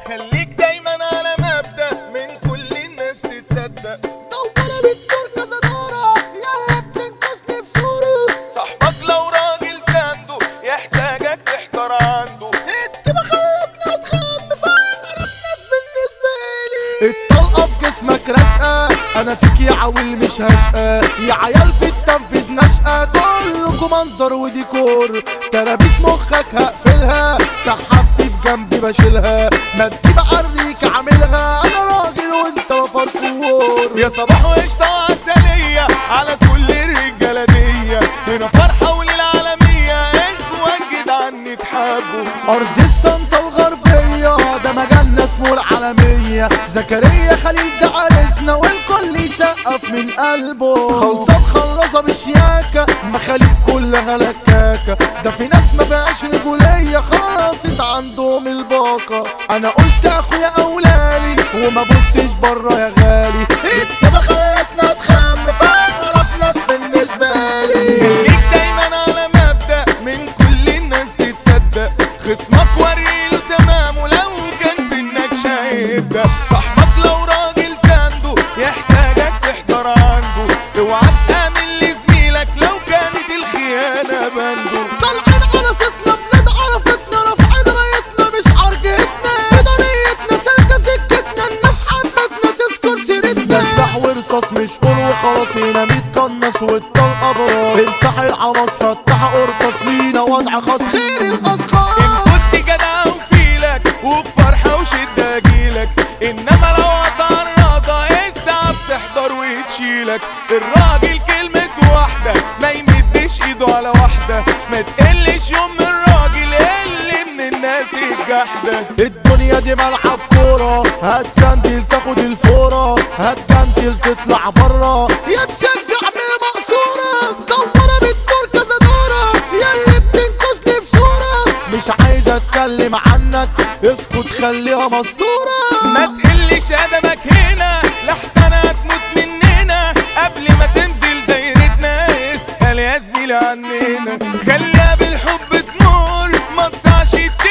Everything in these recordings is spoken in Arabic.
خليك دايما على مبدأ من كل الناس تتصدق. دورة بتدور كذا دورة يلا بتنقصني بصورة. صاحبك لو راجل سانده يحتاجك تحتار عنده. انت ما خلتنا اتخم فاقرب ناس بالنسبة لي. الطلقة في جسمك رشقة، انا فيك يا عويل مش هشقة، يا عيال في التنفيذ نشقة، كلكم منظر وديكور، ترابيس مخك هقفلها، سحبت في جنبي بشيلها، ما تجيب عريك عاملها، انا راجل وانت فرفور. يا صباح وقشطة وعسلية على كل الرجالة دي، هنا فرحة وللعالمية، اخوان جدعان نتحبوا. ارض السنطة الغربية ده مجالنا اسمه العالمية، زكريا خليل ده عرسنا والكل يسقف من قلبه، خلصة مخلصة بشياكة مخاليق كلها لكاكة، ده في ناس ما بقاش رجولية خلصت عندهم الباقة. انا قلت اخويا اولالي وما بصش برا يا غالي، انت ما خلتنا اتخم فاقرب ناس بالنسبة لي. خليك دايما على مبدأ من كل الناس تتصدق، خصمك وريله تمام ولو كان في النكشة هيبدأ. صاحبك لو راجل سانده يحتاجك تحضر عنده، اوعى تآمن لزميلك لو كانت الخيانة بنده. طالعين عرستنا بلاد عرفتنا رافعين رايتنا مش عرجتنا، بدنيتنا سالكة سكتنا الناس حبتنا تذكر سيرتنا. ده سلاح ورصاص مش قول وخلاص، هنا متقنص والطلقة براس، امسح العمص فتح قرطاس، لينا وضع خاص خير الاشخاص. إن كنت جدع وفيلك وبفرحة وشدة اجيلك، انما لو هتعرضها الساعة بتحضر وتشيلك. الراجل كلمة واحدة ما يمدش ايده على واحدة، ما تقلش يوم من الراجل اللي من الناس الجحدة. الدنيا دي ملعب كورة، هتسندل تاخد الفورة، هتجنتل تطلع برا، يا تشجع من المقصورة. دورة بتدور كذا دورة ياللي بتنقصني بصورة. مش عايز اتكلم عنك اسكت خليها مسطورة. ما تقلش ادبك هنا لحسن هتموت مننا، قبل ما تنزل دايرتنا اسأل يا زميلي عننا. خليها بالحب تمر ما تصعش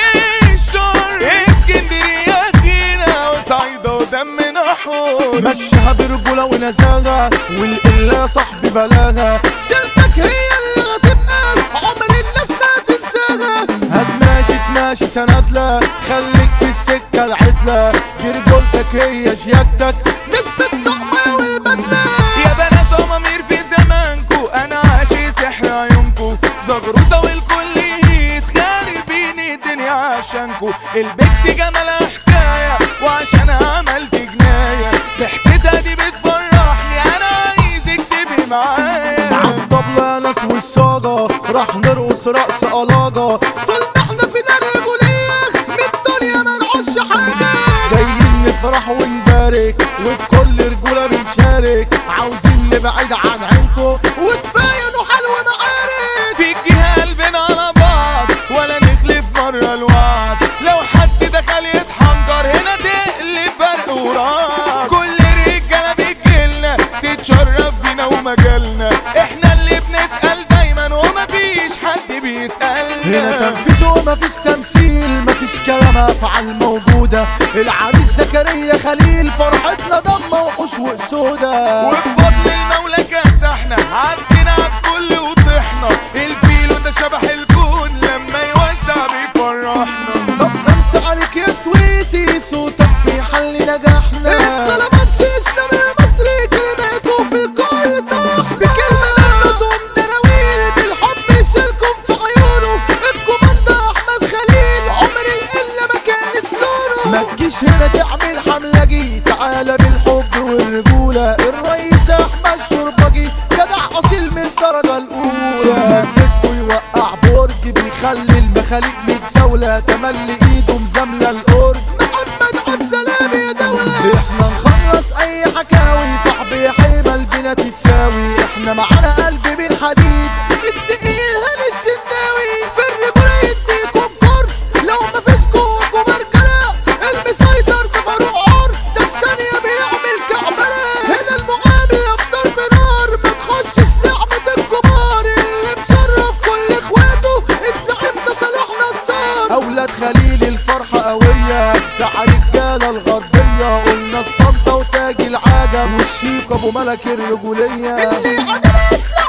تنشر، اسكندرية اخينا وصعيدة ودمنا حور. مشيها برجولة ونزاهة والقلة يا صاحبي بلاغة، سيرتك هي اللي هتبقى عمر الناس ما تنساها. هتماشي تماشي سندلة، خليك في السكة العدلة، دي رجولتك هي شياكتك مش بالطقمة والبدلة. يا بنات أمامير في زمانكو، انا عاشي سحر عيونكو، زغروطة والكل يهيس خاربين الدنيا عشانكو. البت جمالها حكاية وعشانها عملت جناية، ضحكتها دي بتفرحني انا عايزك تبقي معايا. عالطبلة ناس والصاجة راح نرقص رقص قلاجة، طول ما احنا فينا الرجولية من الدنيا ما نعوزش حاجة. جايين نفرح ونبارك وبكل رجولة بنشارك، عاوزين نبعد عن عينكو وكفاية نحل ومعارك. في الجهة قلبنا على بعض ولا نخلف مرة الوعد، لو حد دخل يتحنجر هنا تقلب برق ورعد. كل الرجالة بتجيلنا تتشرف بينا ومجالنا، احنا اللي بنسأل دايما ومفيش حد بيسألنا. هنا تنفيذ ومفيش تمثيل، مفيش كلام افعال موجودة، العريس زكريا خليل فرحتنا دم وحوش واسودة، وبفضل المولى كاسحنا عدينا عالكل وطحنا، الفيلو ده شبح الكون لما يوزع بيفرحنا. طب خمسة عليك يا سويسي صوتك بيحل نجاحنا، طلبات اسلام المصري كلماته في الكل طاح، بكلمة منهم دراويل بالحب يشيلكم في عيونه. الكوماندا احمد خليل عمر القلة ما كانت نوره. ما تجيش هنا تعمل حملة، جي تعالى بالحب والرجولة، الرئيس احمد شربجي جدع اصيل من الدرجة الاولى، سيبنا الست ويوقع برج بيخلي المخاليق متزاولة، تملي ايده مزاملة القرد. محمد عبد السلام يا دولة. احنا نخلص اي حكاوي صاحبي حيبة البنا تتساوي، احنا معانا قلب من حديد التقيل هاني الشناوي، في الرجولة يديكم كورس لو مفيش جواكم رجالة. المسيطر ده فاروق عرس ده في ثانية بيعمل كعبلة. هنا المعامل يفضل بنار ما تخشش نعمة الكبار، اللي مشرف كل اخواته الزعيم ده صلاح نصار. اولاد خليل الفرحة قوية، ده عليك والشيك ابو ملك الرجولية اللي عدلت